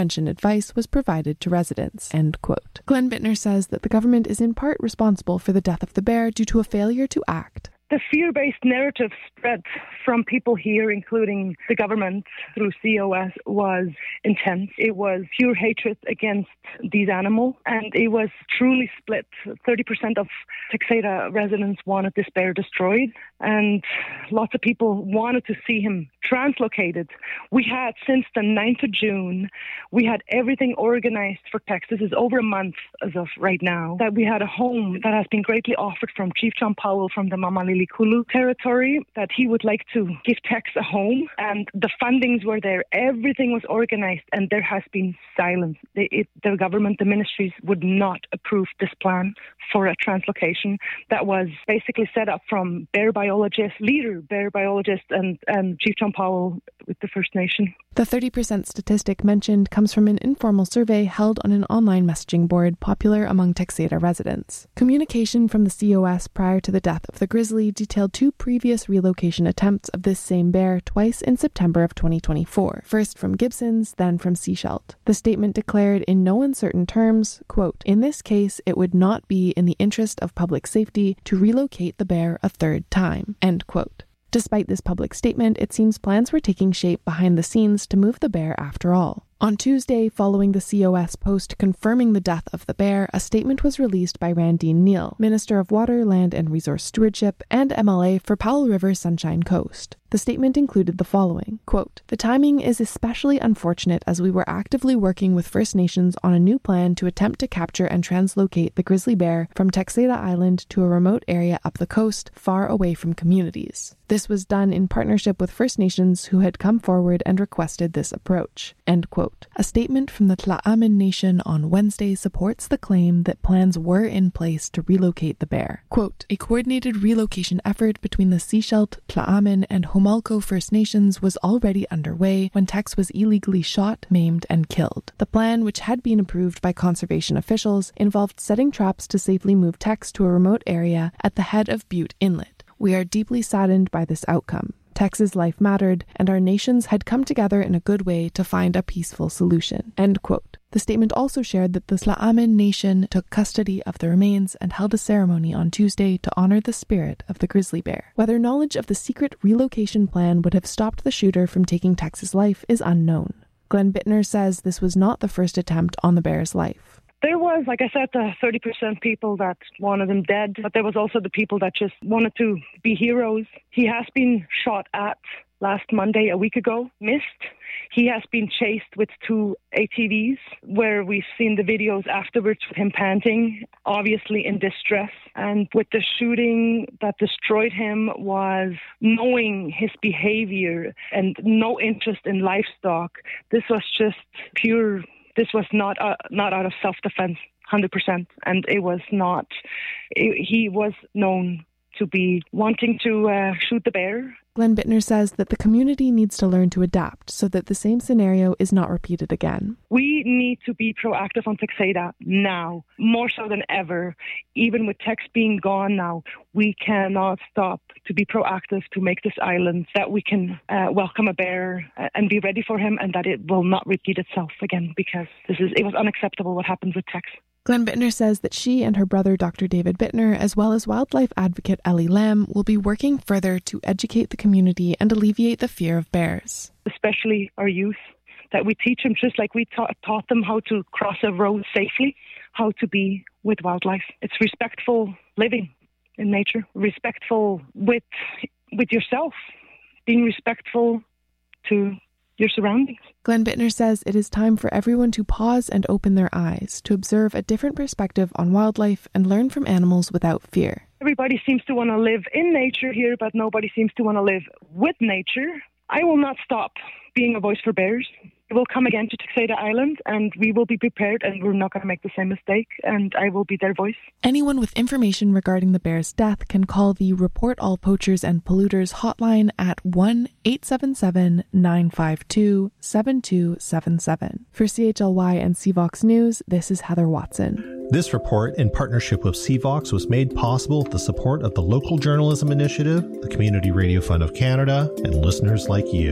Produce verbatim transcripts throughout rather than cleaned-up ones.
Mentioned advice was provided to residents, end quote. Glenn Bittner says that the government is in part responsible for the death of the bear due to a failure to act. The fear-based narrative spread from people here, including the government through C O S, was intense. It was pure hatred against these animals, and it was truly split. thirty percent of Texada residents wanted this bear destroyed, and lots of people wanted to see him translocated. We had, since the ninth of June, we had everything organized for Tex. This is over a month as of right now, that we had a home that has been greatly offered from Chief John Powell from the Mamalilikulu territory, that he would like to give Tex a home, and the fundings were there. Everything was organized, and there has been silence. The, it, the government, the ministries would not approve this plan for a translocation that was basically set up from bear biologists, leader bear biologists, and, and Chief John Powell with the First Nation. The thirty percent statistic mentioned comes from an informal survey held on an online messaging board popular among Texada residents. Communication from the C O S prior to the death of the grizzly detailed two previous relocation attempts of this same bear twice in September of twenty twenty-four, first from Gibson's, then from Sechelt. The statement declared in no uncertain terms, quote, "In this case, it would not be in the interest of public safety to relocate the bear a third time," end quote. Despite this public statement, it seems plans were taking shape behind the scenes to move the bear after all. On Tuesday, following the C O S post confirming the death of the bear, a statement was released by Randeen Neal, Minister of Water, Land and Resource Stewardship, and M L A for Powell River Sunshine Coast. The statement included the following, quote, "The timing is especially unfortunate as we were actively working with First Nations on a new plan to attempt to capture and translocate the grizzly bear from Texada Island to a remote area up the coast, far away from communities. This was done in partnership with First Nations who had come forward and requested this approach," end quote. A statement from the Tla'amin Nation on Wednesday supports the claim that plans were in place to relocate the bear. Quote, "A coordinated relocation effort between the Sechelt, Tla'amin, and Homalco First Nations was already underway when Tex was illegally shot, maimed, and killed. The plan, which had been approved by conservation officials, involved setting traps to safely move Tex to a remote area at the head of Butte Inlet. We are deeply saddened by this outcome. Tex's life mattered, and our nations had come together in a good way to find a peaceful solution," end quote. The statement also shared that the Tla'amin Nation took custody of the remains and held a ceremony on Tuesday to honor the spirit of the grizzly bear. Whether knowledge of the secret relocation plan would have stopped the shooter from taking Tex's life is unknown. Glenn Bittner says this was not the first attempt on the bear's life. There was, like I said, the thirty percent people that wanted him dead, but there was also the people that just wanted to be heroes. He has been shot at last Monday, a week ago, missed. He has been chased with two A T Vs, where we've seen the videos afterwards with him panting, obviously in distress. And with the shooting that destroyed him was knowing his behavior and no interest in livestock. This was just pure... This was not uh, not out of self-defense, one hundred percent. And it was not, it, he was known to be wanting to uh, shoot the bear. Glenn Bittner says that the community needs to learn to adapt so that the same scenario is not repeated again. We need to be proactive on Texada now, more so than ever. Even with Tex being gone now, we cannot stop to be proactive to make this island that we can uh, welcome a bear and be ready for him, and that it will not repeat itself again, because this is it was unacceptable what happens with Tex. Glenn Bittner says that she and her brother, Doctor David Bittner, as well as wildlife advocate Ellie Lam, will be working further to educate the community and alleviate the fear of bears. Especially our youth, that we teach them just like we ta- taught them how to cross a road safely, how to be with wildlife. It's respectful living in nature, respectful with with yourself, being respectful to your surroundings. Glenn Bittner says it is time for everyone to pause and open their eyes, to observe a different perspective on wildlife and learn from animals without fear. Everybody seems to want to live in nature here, but nobody seems to want to live with nature. I will not stop being a voice for bears. We will come again to Texada Island, and we will be prepared, and we're not going to make the same mistake, and I will be their voice. Anyone with information regarding the bear's death can call the Report All Poachers and Polluters hotline at one eight seven seven, nine five two, seven two seven seven. For C H L Y and C VOX News, this is Heather Watson. This report, in partnership with C VOX, was made possible with the support of the Local Journalism Initiative, the Community Radio Fund of Canada, and listeners like you.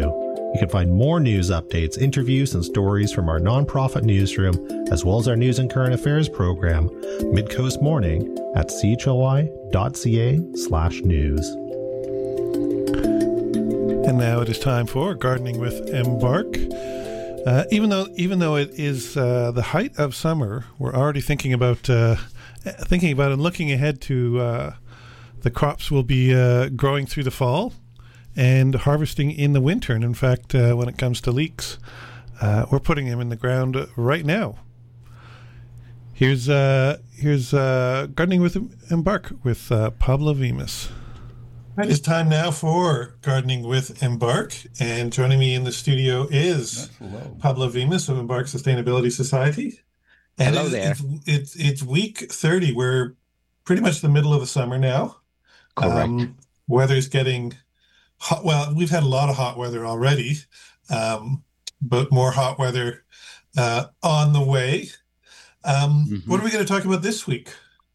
You can find more news updates, interviews, and stories from our nonprofit newsroom, as well as our news and current affairs program, Midcoast Morning, at choi.ca slash news. And now it is time for Gardening with Embark. Uh, even though even though it is uh, the height of summer, we're already thinking about uh, thinking about and looking ahead to uh, the crops will be uh, growing through the fall and harvesting in the winter. And in fact, uh, when it comes to leeks, uh, we're putting them in the ground right now. Here's uh, here's uh, Gardening with Embark with uh, Pablo Vimas. It is time now for Gardening with Embark, and joining me in the studio is Hello. Pablo Vimas of Embark Sustainability Society. And Hello it's, there. It's, it's, it's week thirty. We're pretty much the middle of the summer now. Correct. Um, weather's getting hot. Well, we've had a lot of hot weather already, um, but more hot weather uh, on the way. Um, mm-hmm. What are we going to talk about this week?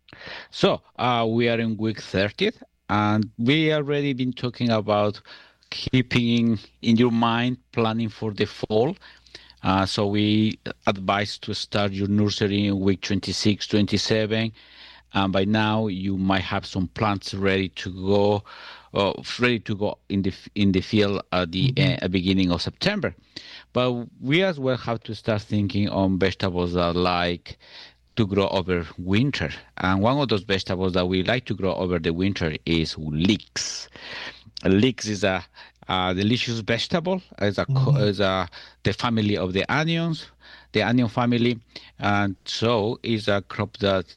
So uh, we are in week thirtieth. And we already been talking about keeping in your mind planning for the fall. Uh, so we advise to start your nursery in week twenty-six, twenty-seven. And by now you might have some plants ready to go, uh, ready to go in the in the field at the mm-hmm. uh, beginning of September. But we as well have to start thinking on vegetables that like to grow over winter. And one of those vegetables that we like to grow over the winter is leeks. Leeks is a, a delicious vegetable. It's a, mm-hmm. is a the family of the onions, the onion family. And so it's a crop that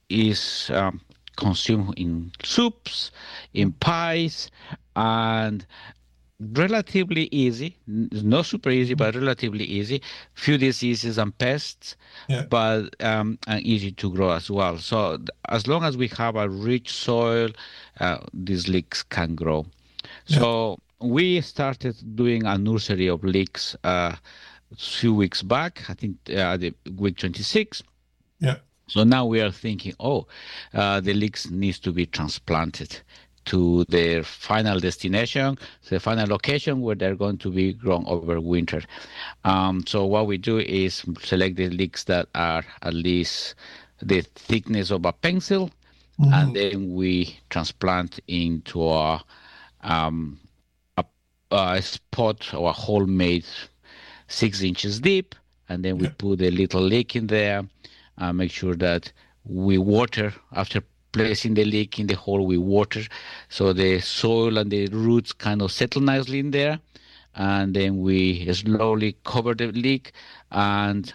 is um, consumed in soups, in pies, and relatively easy, not super easy, but relatively easy. Few diseases and pests, yeah. but um, and easy to grow as well. So th- as long as we have a rich soil, uh, these leeks can grow. Yeah. So we started doing a nursery of leeks uh, a few weeks back, I think uh, the week twenty-six. Yeah. So now we are thinking, oh, uh, the leeks needs to be transplanted to their final destination, the final location where they're going to be grown over winter. Um, so what we do is select the leeks that are at least the thickness of a pencil, mm-hmm. and then we transplant into a, um, a, a spot or a hole made six inches deep, and then we yeah. put a little leek in there, and make sure that we water after placing the leek in the hole. We water so the soil and the roots kind of settle nicely in there, and then we slowly cover the leek and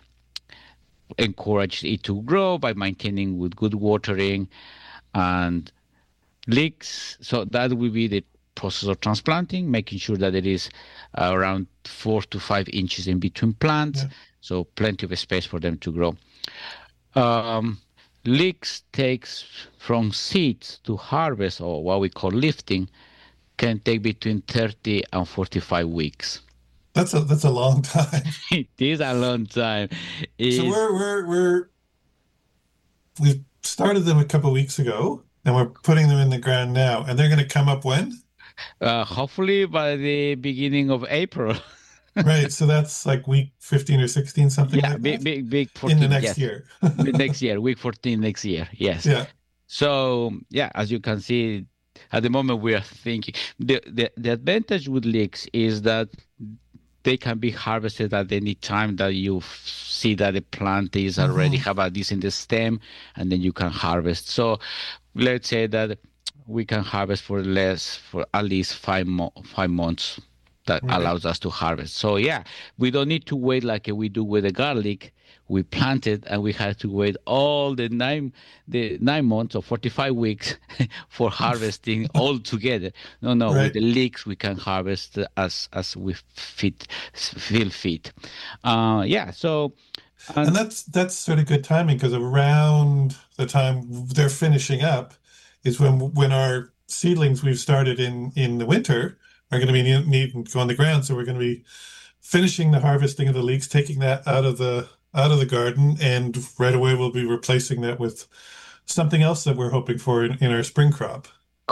encourage it to grow by maintaining with good watering and leeks. So that will be the process of transplanting, making sure that it is uh, around four to five inches in between plants, yeah. so plenty of space for them to grow. Um, Leeks takes from seeds to harvest, or what we call lifting, can take between thirty and forty-five weeks. That's a that's a long time. It is a long time. It's... So we're we're we're we started them a couple of weeks ago, and we're putting them in the ground now, and they're going to come up when? Uh, hopefully by the beginning of April. Right, so that's like week fifteen or sixteen, something yeah, like big, that? big, big fourteen. In the next yes. year. next year, week fourteen next year, yes. Yeah. So, yeah, as you can see, at the moment we are thinking, the, the, the advantage with leeks is that they can be harvested at any time that you f- see that the plant is already mm-hmm. have a decent stem, and then you can harvest. So let's say that we can harvest for less, for at least five, mo- five months. That right. allows us to harvest. So yeah, we don't need to wait like we do with the garlic. We plant it and we have to wait all the nine the nine months or forty-five weeks for harvesting all together. No, no, right. with the leeks we can harvest as as we fit feel fit. Uh, yeah, so and, and that's that's sort of good timing, because around the time they're finishing up is when when our seedlings we've started in in the winter are going to be needing to go on the ground. So we're going to be finishing the harvesting of the leeks, taking that out of the out of the garden, and right away we'll be replacing that with something else that we're hoping for in, in our spring crop.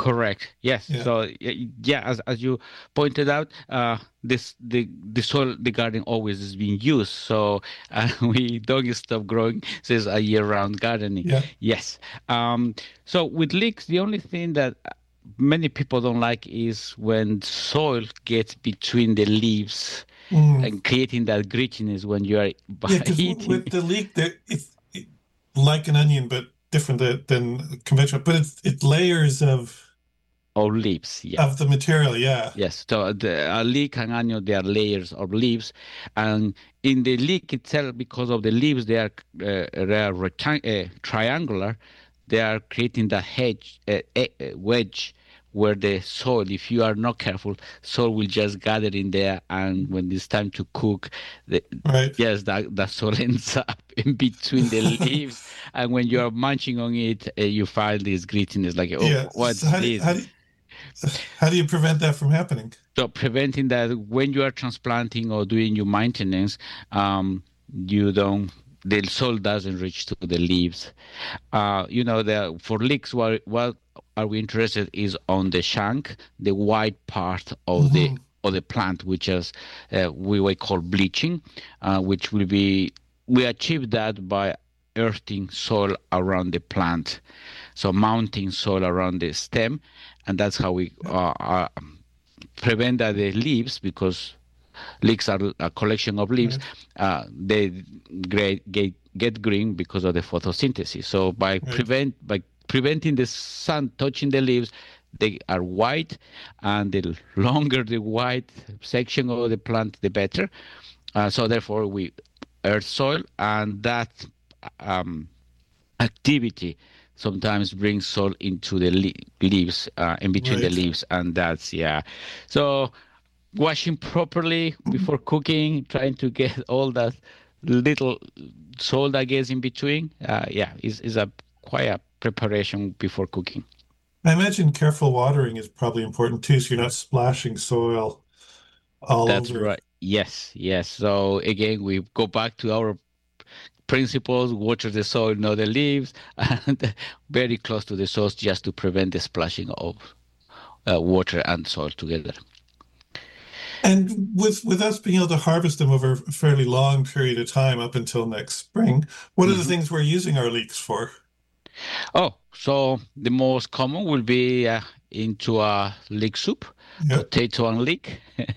Correct. Yes. Yeah. So y- yeah, as as you pointed out, uh, this the the soil the garden always is being used. So uh, we don't stop growing. So it's a year-round gardening. Yeah. Yes. Um. So with leeks, the only thing that many people don't like is when soil gets between the leaves Mm. and creating that grittiness when you are Yeah, because eating. with the leek, there it's it, like an onion, but different than, than conventional. But it's it layers of Or leaves, yeah. of the material. Yeah. Yes, so the a leek and onion, they are layers of leaves, and in the leek itself, because of the leaves, they are uh, they are rectang- uh, triangular. They are creating that hedge uh, uh, wedge where the soil, if you are not careful, soil will just gather in there, and when it's time to cook, the, Right. yes, that that soil ends up in between the leaves, and when you are munching on it, uh, you find this grittiness, like, oh, Yeah. what's So how do, you, this? how, do you, how do you prevent that from happening? So preventing that when you are transplanting or doing your maintenance, um, you don't, the soil doesn't reach to the leaves. Uh, you know, the, for leeks, what, what are we interested is on the shank, the white part of Mhm. the of the plant, which is uh, we will call bleaching, uh, which will be, we achieve that by earthing soil around the plant. So mounting soil around the stem, and that's how we uh, uh, prevent that the leaves, because leeks are a collection of leaves, uh, they get, get, get green because of the photosynthesis. So by Right. prevent by preventing the sun touching the leaves, they are white, and the longer the white section of the plant, the better. Uh, so therefore, we earth soil, and that um, activity sometimes brings soil into the le- leaves, uh, in between Right. the leaves, and that's, yeah. So washing properly before cooking, trying to get all that little soil that gets in between, uh, yeah, is is a quite a preparation before cooking. I imagine careful watering is probably important too, so you're not splashing soil all That's over. right. Yes, yes. So again, we go back to our principles: water the soil, not the leaves, and very close to the source, just to prevent the splashing of uh, water and soil together. And with with us being able to harvest them over a fairly long period of time up until next spring, what are the Mhm. things we're using our leeks for? Oh, so the most common will be uh, into a leek soup, Yeah. potato and leek,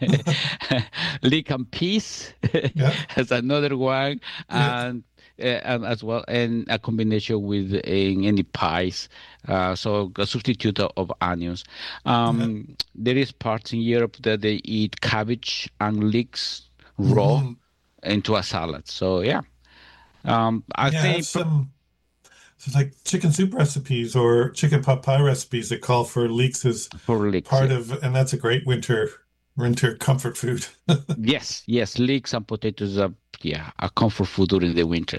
leek and peas Yeah. as another one, Yeah. and uh, and as well, and a combination with uh, any pies. Uh, so a substitute of, of onions. Um, There is parts in Europe that they eat cabbage and leeks raw Mhm. into a salad. So yeah, um, I Yeah, I think have some so like chicken soup recipes or chicken pot pie recipes that call for leeks as for leeks, part yeah. of, and that's a great winter winter comfort food. Yes, yes, leeks and potatoes are, yeah, a comfort food during the winter.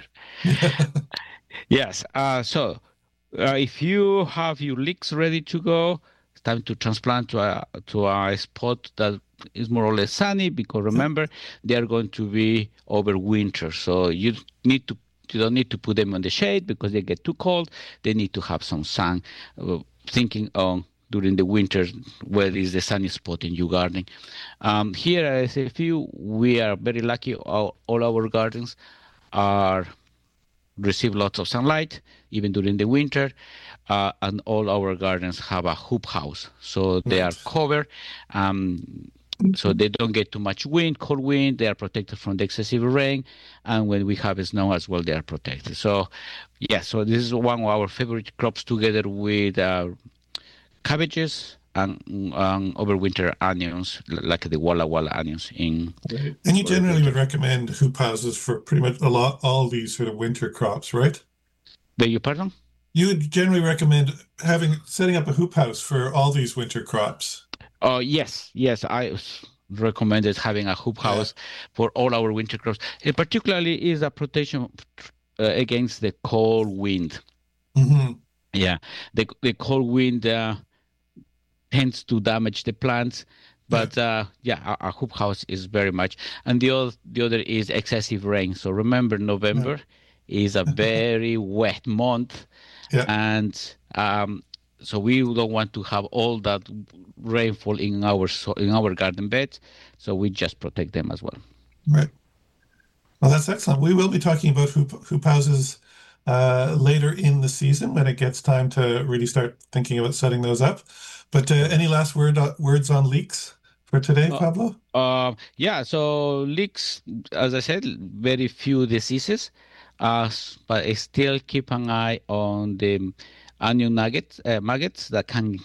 Yes. Uh, so uh, if you have your leeks ready to go, it's time to transplant to a to a spot that is more or less sunny, because remember, they are going to be over winter. So you need to you don't need to put them on the shade because they get too cold. They need to have some sun. Uh, thinking on during the winter, where is the sunny spot in your garden? Um, here, as a few, we are very lucky. All, all our gardens are receive lots of sunlight, even during the winter, uh, and all our gardens have a hoop house, so they are Right. covered. Um, so they don't get too much wind, cold wind. They are protected from the excessive rain, and when we have snow as well, they are protected. So, yeah. So this is one of our favorite crops, together with uh, cabbages and um, overwinter onions, like the Walla Walla onions. In And you for generally winter. would recommend hoop houses for pretty much a lot all these sort of winter crops, right? Beg your pardon? You would generally recommend having setting up a hoop house for all these winter crops. Oh, yes, yes. I s- recommended having a hoop Yeah. house for all our winter crops. It particularly is a protection uh, against the cold wind. hmm Yeah, the the cold wind uh, tends to damage the plants, but uh, yeah, a, a hoop house is very much. And the other the other is excessive rain. So remember, November is a very wet month, Yeah. and um, so we don't want to have all that rainfall in our so, in our garden beds. So we just protect them as well. Right. Well, that's excellent. We will be talking about hoop, hoop houses uh, later in the season when it gets time to really start thinking about setting those up. But uh, any last word uh, words on leeks for today, Pablo? Uh, uh, yeah, so leeks, as I said, very few diseases, uh, but still keep an eye on the onion nuggets, uh, maggots that can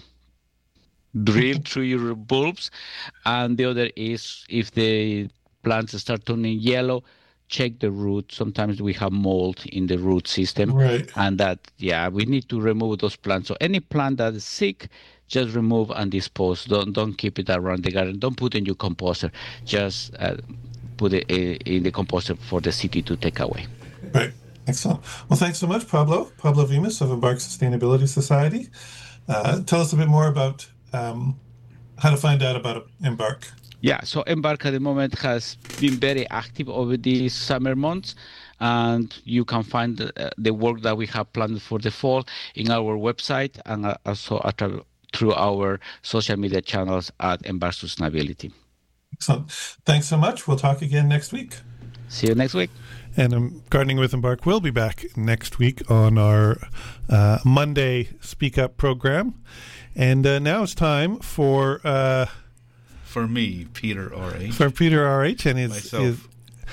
drill through your bulbs. And the other is if the plants start turning yellow, check the root. Sometimes we have mold in the root system. Right. And that, yeah, we need to remove those plants. So any plant that is sick, just remove and dispose. Don't don't keep it around the garden. Don't put it in your composter. Just uh, put it in the composter for the city to take away. Right. Excellent. Well, thanks so much, Pablo. Pablo Vimas of Embark Sustainability Society. Uh, tell us a bit more about um, how to find out about Embark. Yeah, so Embark at the moment has been very active over these summer months, and you can find the, the work that we have planned for the fall in our website and also at, through our social media channels at Embark Sustainability. Excellent. Thanks so much. We'll talk again next week. See you next week. And um, Gardening with Embark will be back next week on our uh, Monday Speak Up program. And uh, now it's time for... Uh, For me, Peter R H. For Peter R H, and his, Myself. his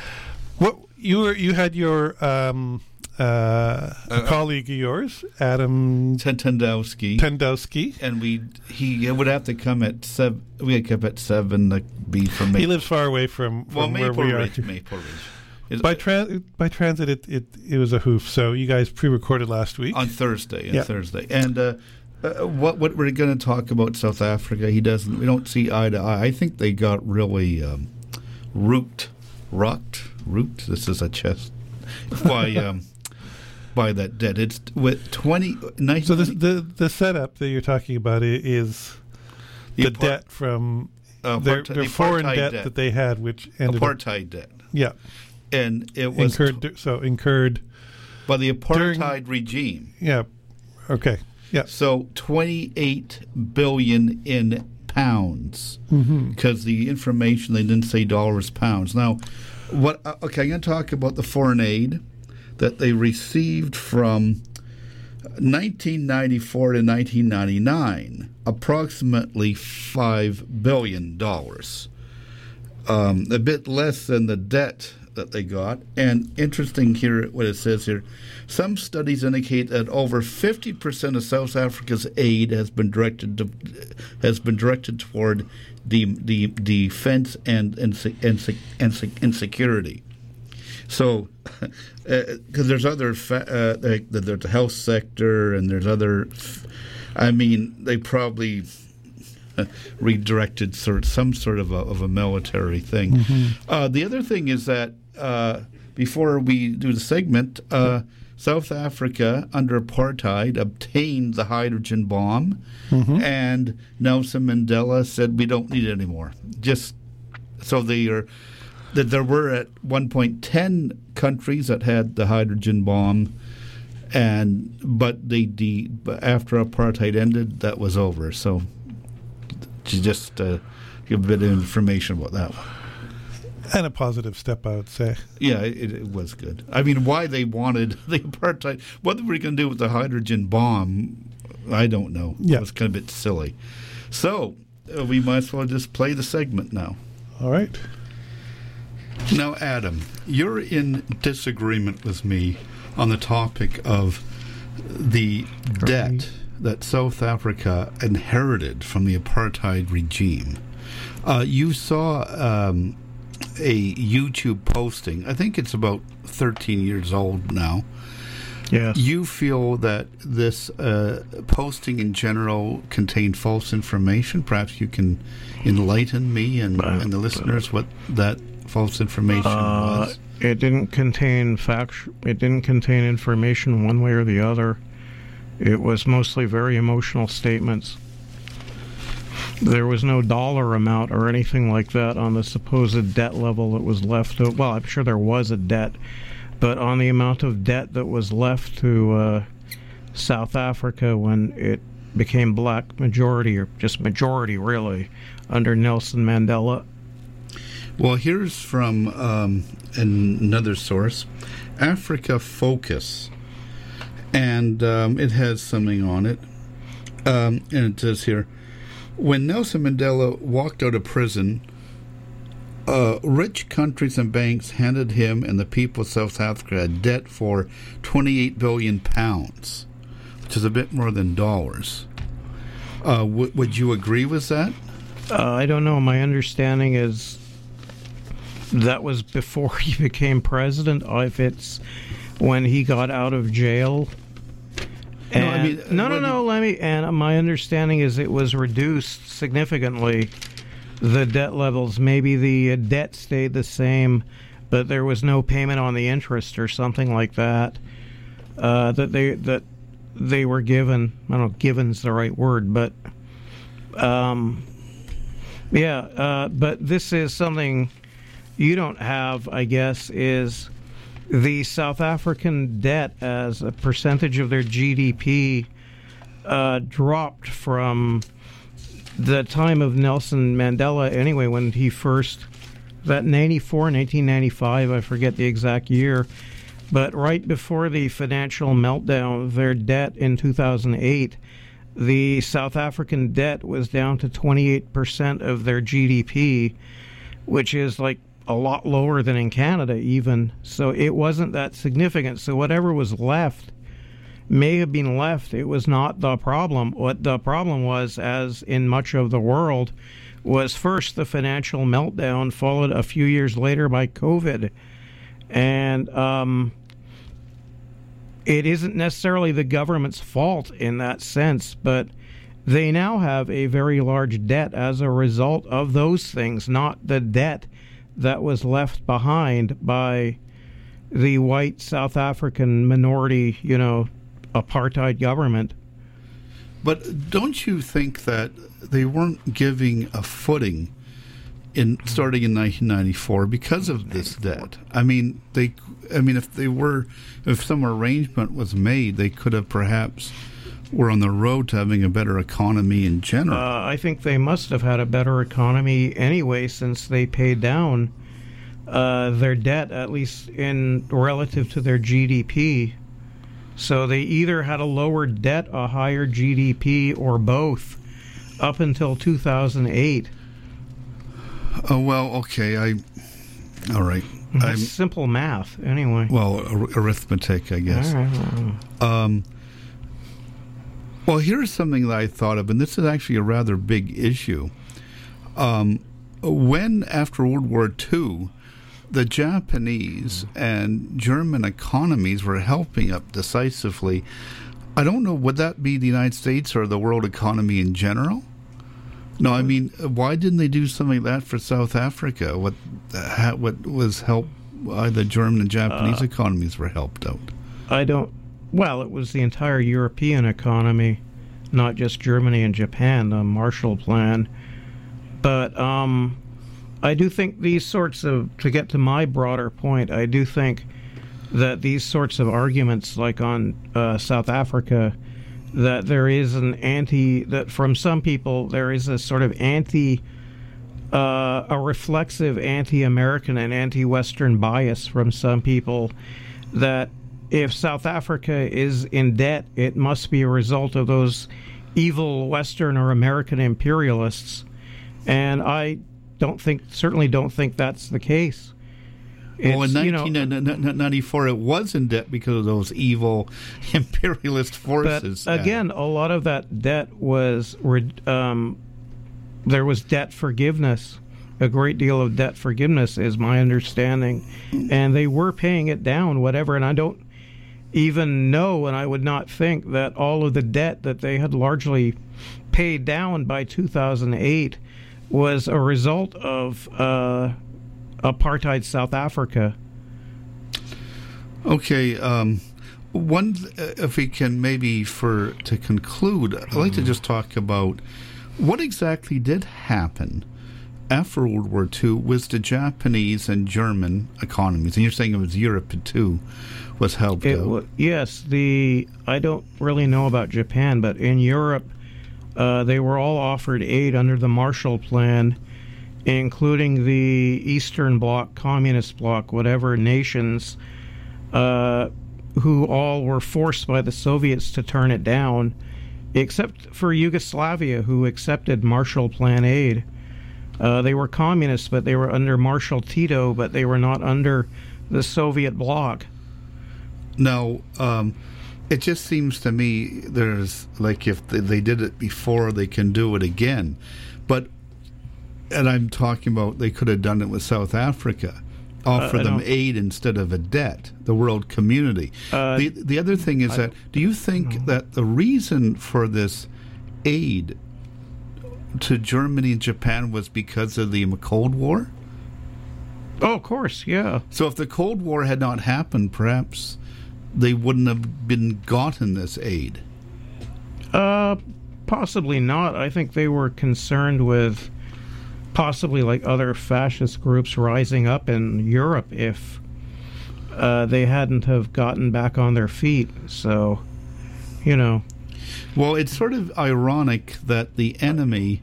what you were you had your um, uh, Uh, colleague of yours, Adam Tendowski. Tendowski. And we he would have to come at seven. We had to come at seven to be from. He lives far away from, from well, where Maple we Ridge, are. Maple Ridge. Is- By tran- by transit, it, it it was a hoof. So you guys pre-recorded last week on Thursday. On Yeah. Thursday, and uh, uh, what what we're going to talk about South Africa. He doesn't. We don't see eye to eye. I think they got really um, root, rocked, root. This is a chest by um, by that debt. It's with twenty. So this, the the setup that you're talking about i- is The the apart- debt from uh, their, apartheid- their the foreign apartheid debt, debt. that they had, which ended up, apartheid debt, yeah and it was incurred. t- so incurred. by the apartheid during- regime. Yeah. Okay. Yeah. So twenty-eight billion in pounds, Mm-hmm. because the information they didn't say dollars, pounds. Now, what? uh, Okay, I'm going to talk about the foreign aid that they received from nineteen ninety-four to nineteen ninety-nine, approximately five billion dollars, um, a bit less than the debt that they got. And interesting here, what it says here, some studies indicate that over fifty percent of South Africa's aid has been directed to, has been directed toward the the defense and and and, and, and security. So, because uh, there's other fa- uh, like there's the health sector and there's other, I mean, they probably redirected sort some sort of a, of a military thing. Mm-hmm. Uh, the other thing is that uh, before we do the segment, uh, South Africa under apartheid obtained the hydrogen bomb, Mm-hmm. and Nelson Mandela said we don't need it anymore. Just so they are that there were at one point ten countries that had the hydrogen bomb, and but they de, but after apartheid ended, that was over. So to just uh, give a bit of information about that one. And a positive step, I would say. Yeah, it, it was good. I mean, why they wanted the apartheid, what they were going to do with the hydrogen bomb, I don't know. Yeah. It was kind of a bit silly. So uh, we might as well just play the segment now. All right. Now, Adam, you're in disagreement with me on the topic of the debt that South Africa inherited from the apartheid regime. Uh, you saw um, a YouTube posting. I think it's about thirteen years old now. Yes. You feel that this uh, posting in general contained false information. Perhaps you can enlighten me and, Uh, and the listeners what that false information Uh, was. it didn't contain fact. It didn't contain information one way or the other. It was mostly very emotional statements. There was no dollar amount or anything like that on the supposed debt level that was left. To, well, I'm sure there was a debt, but on the amount of debt that was left to uh, South Africa when it became black majority, or just majority really, under Nelson Mandela. Well, here's from um, another source, Africa Focus, and um, it has something on it, um, and it says here, when Nelson Mandela walked out of prison, uh, rich countries and banks handed him and the people of South Africa a debt for twenty-eight billion pounds, which is a bit more than dollars. Uh, w- would you agree with that? Uh, I don't know. My understanding is that was before he became president. If it's when he got out of jail. And no, I mean, no, no, no. Let me. And my understanding is it was reduced significantly. The debt levels, maybe the debt stayed the same, but there was no payment on the interest or something like that. Uh, that they that they were given. I don't know. Given's the right word, but um, yeah. Uh, but this is something you don't have, I guess, is the South African debt as a percentage of their G D P uh, dropped from the time of Nelson Mandela, anyway, when he first, that ninety-four, nineteen ninety-five, I forget the exact year, but right before the financial meltdown, their debt in two thousand eight, the South African debt was down to twenty-eight percent of their G D P, which is like a lot lower than in Canada even. So it wasn't that significant. So whatever was left may have been left. It was not the problem. What the problem was, as in much of the world, was first the financial meltdown, followed a few years later by COVID. And um, it isn't necessarily the government's fault in that sense, but they now have a very large debt as a result of those things, not the debt that was left behind by the white South African minority, you know, apartheid government. But don't you think that they weren't giving a footing in starting in nineteen ninety-four because of this debt? I mean, they. I mean, if they were, if some arrangement was made, they could have perhaps were on the road to having a better economy in general. Uh, I think they must have had a better economy anyway, since they paid down uh, their debt, at least in relative to their G D P. So they either had a lower debt, a higher G D P, or both, up until two thousand eight. Oh, well, okay, I... All right. That's simple math, anyway. Well, ar- arithmetic, I guess. All right, all right. Um, well, here's something that I thought of, and this is actually a rather big issue. Um, when, after World War Two, the Japanese and German economies were helping up decisively, I don't know, would that be the United States or the world economy in general? No, I mean, why didn't they do something like that for South Africa? What what was helped, why the German and Japanese uh, economies were helped out? I don't, well, it was the entire European economy, not just Germany and Japan, the Marshall Plan. But um, I do think these sorts of, to get to my broader point, I do think that these sorts of arguments, like on uh, South Africa, that there is an anti, that from some people there is a sort of anti, uh, a reflexive anti-American and anti-Western bias from some people, that if South Africa is in debt, it must be a result of those evil Western or American imperialists. And I don't think, certainly don't think that's the case. It's, well, in nineteen ninety-four, you know, it was in debt because of those evil imperialist forces. But again, a lot of that debt was, um, there was debt forgiveness. A great deal of debt forgiveness is my understanding. And they were paying it down, whatever. And I don't even know, and I would not think that all of the debt that they had largely paid down by two thousand eight was a result of uh, apartheid South Africa. Okay, um, one, if we can maybe, for to conclude, I'd like to just talk about what exactly did happen after World War Two with the Japanese and German economies. And you're saying it was Europe too was helped it, out. Yes, the I don't really know about Japan, but in Europe, Uh, they were all offered aid under the Marshall Plan, including the Eastern Bloc, Communist Bloc, whatever nations, uh, who all were forced by the Soviets to turn it down, except for Yugoslavia, who accepted Marshall Plan aid. Uh, they were communists, but they were under Marshal Tito, but they were not under the Soviet bloc. Now, um, it just seems to me there's, like, if they did it before, they can do it again. But, and I'm talking about they could have done it with South Africa. Offer uh, them aid instead of a debt, the world community. Uh, the the other thing is I, that, do you think no. that the reason for this aid to Germany and Japan was because of the Cold War? Oh, of course, yeah. So if the Cold War had not happened, perhaps they wouldn't have been gotten this aid. Uh, possibly not. I think they were concerned with possibly like other fascist groups rising up in Europe if uh, they hadn't have gotten back on their feet. So, you know. Well, it's sort of ironic that the enemy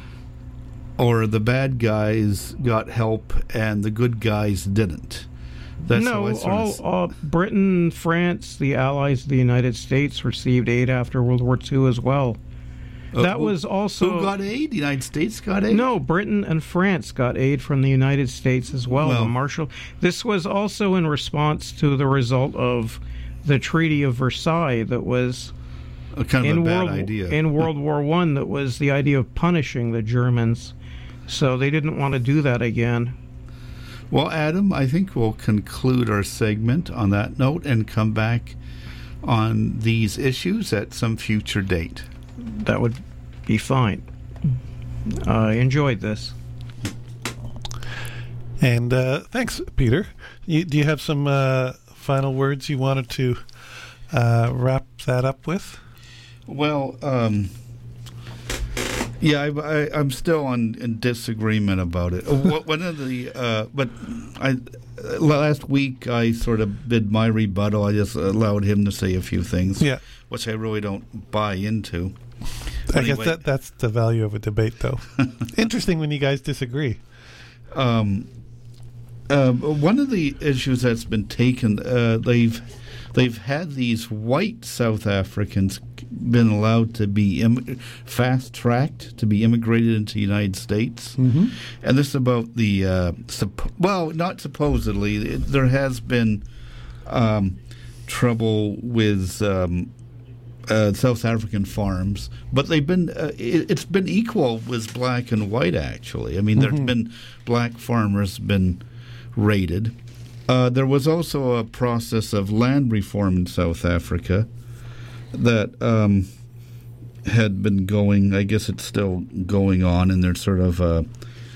or the bad guys got help and the good guys didn't. That's no, all, all Britain, France, the allies of the United States received aid after World War Two as well. Uh, that who, was also... Who got aid? The United States got aid? No, Britain and France got aid from the United States as well. well the Marshall. This was also in response to the result of the Treaty of Versailles that was... A kind of in a bad World, idea. In World War One, that was the idea of punishing the Germans. So they didn't want to do that again. Well, Adam, I think we'll conclude our segment on that note and come back on these issues at some future date. That would be fine. I enjoyed this. And uh, thanks, Peter. You, do you have some uh, final words you wanted to uh, wrap that up with? Well, um, yeah, I, I, I'm still on, in disagreement about it. One of the, uh, but I last week I sort of did my rebuttal. I just allowed him to say a few things, yeah, which I really don't buy into. I anyway. guess that that's the value of a debate, though. Interesting when you guys disagree. Um, uh, one of the issues that's been taken, uh, they've they've had these white South Africans been allowed to be Im- fast-tracked to be immigrated into the United States. Mm-hmm. And this is about the, uh, supp- well, not supposedly, it, there has been um, trouble with um, uh, South African farms, but they've been, uh, it, it's been equal with black and white, actually. I mean, mm-hmm. there's been black farmers been raided. Uh, there was also a process of land reform in South Africa that um, had been going. I guess it's still going on, and there's sort of uh,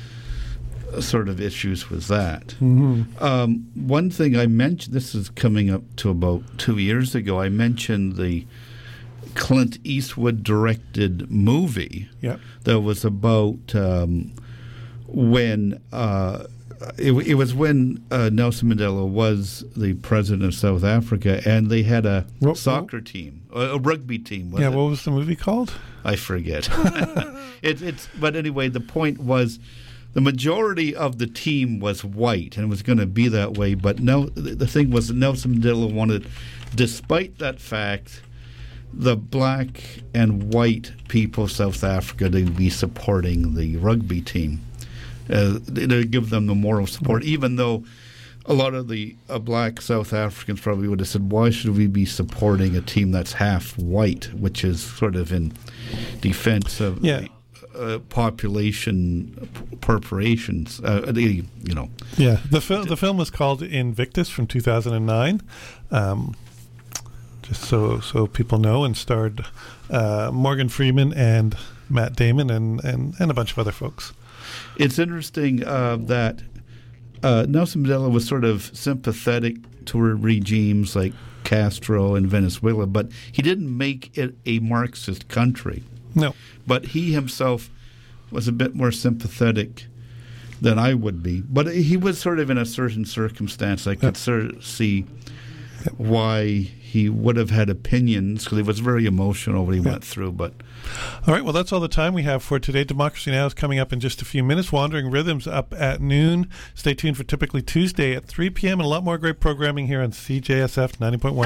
sort of issues with that. Mm-hmm. Um, one thing I mentioned, this is coming up to about two years ago, I mentioned the Clint Eastwood directed movie yep. that was about um, when... Uh, It, it was when uh, Nelson Mandela was the president of South Africa, and they had a what, soccer what? team, a, a rugby team. Yeah, it? what was the movie called? I forget. it, it's but anyway, the point was the majority of the team was white, and it was going to be that way. But no, the, the thing was that Nelson Mandela wanted, despite that fact, the black and white people of South Africa to be supporting the rugby team. Uh, to give them the moral support, even though a lot of the uh, black South Africans probably would have said, why should we be supporting a team that's half white, which is sort of in defense of yeah. uh, population appropriations, uh, you know. Yeah, the, fil- the film was called Invictus from two thousand nine, um, just so, so people know, and starred uh, Morgan Freeman and Matt Damon and, and, and a bunch of other folks. It's interesting uh, that uh, Nelson Mandela was sort of sympathetic to regimes like Castro and Venezuela, but he didn't make it a Marxist country. No. But he himself was a bit more sympathetic than I would be. But he was sort of in a certain circumstance. I could sort of see why he would have had opinions, because he was very emotional what he yeah. went through. But all right, well, that's all the time we have for today. Democracy Now! Is coming up in just a few minutes. Wandering Rhythms up at noon. Stay tuned for Typically Tuesday at three p.m. and a lot more great programming here on C J S F ninety point one.